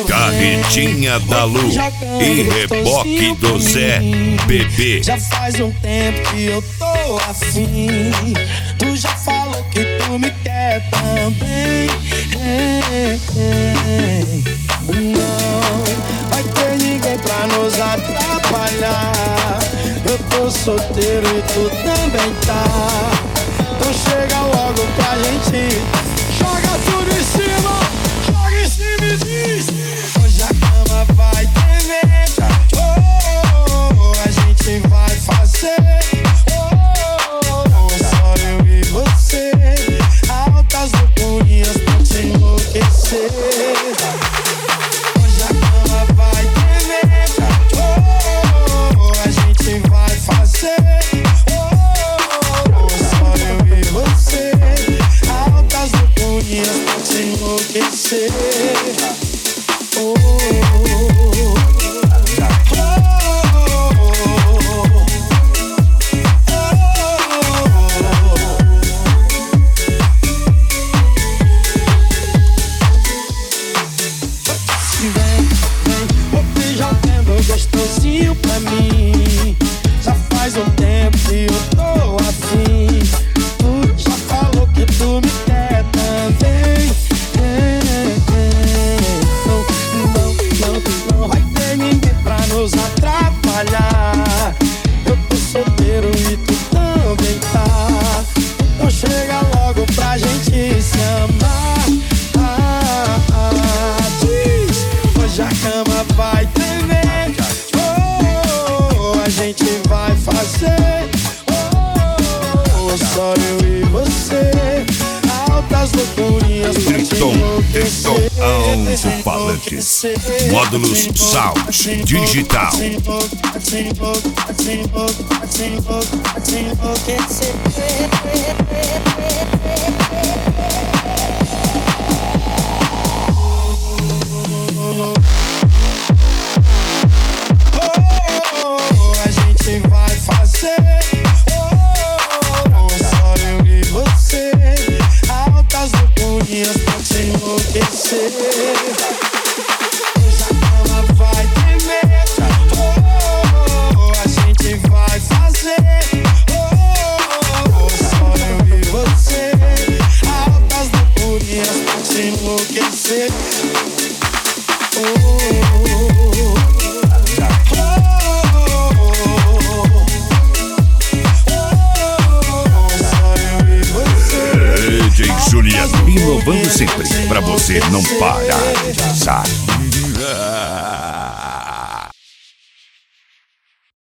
Carretinha da Lu e reboque do Zé Bebê. Já faz um tempo que eu tô afim. Tu já falou que tu me quer também. Não vai ter ninguém pra nos atrapalhar. Eu tô solteiro e tu também tá. Então chega logo pra gente. Joga tudo em cima. Joga em cima e diz: hoje a cama vai tremer. A gente vai fazer. Só eu e você. Altas loucurinhas pra te enlouquecer. Hoje a cama vai tremer. A gente vai fazer. Só eu e você. Altas loucurinhas pra te enlouquecer. Gostosinho pra mim. Já faz um tempo que eu tô afim. Tu já falou que tu me quer também. Não vai ter ninguém pra nos atrapalhar. Eu tô solteiro e tu também tá. Então chega logo pra gente se amar. Diz, hoje a cama vai tremer. A gente vai fazer. Só eu e você. Altas loucurinhas pra te enlouquecer. Alto-falantes, módulos Sound Digital. A gente vai fazer. Só eu e você. Altas loucurinhas pra te enlouquecer. Hoje a cama vai tremer. A gente vai fazer. Só eu e você. Altas loucurinhas pra te enlouquecer. DJ Juliano, inovando sempre pra você não parar de dançar.